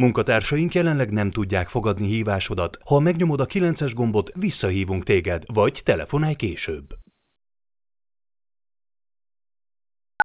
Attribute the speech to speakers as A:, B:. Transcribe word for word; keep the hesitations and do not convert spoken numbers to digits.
A: Munkatársaink jelenleg nem tudják fogadni hívásodat. Ha megnyomod a kilences gombot, visszahívunk téged, vagy telefonálj később.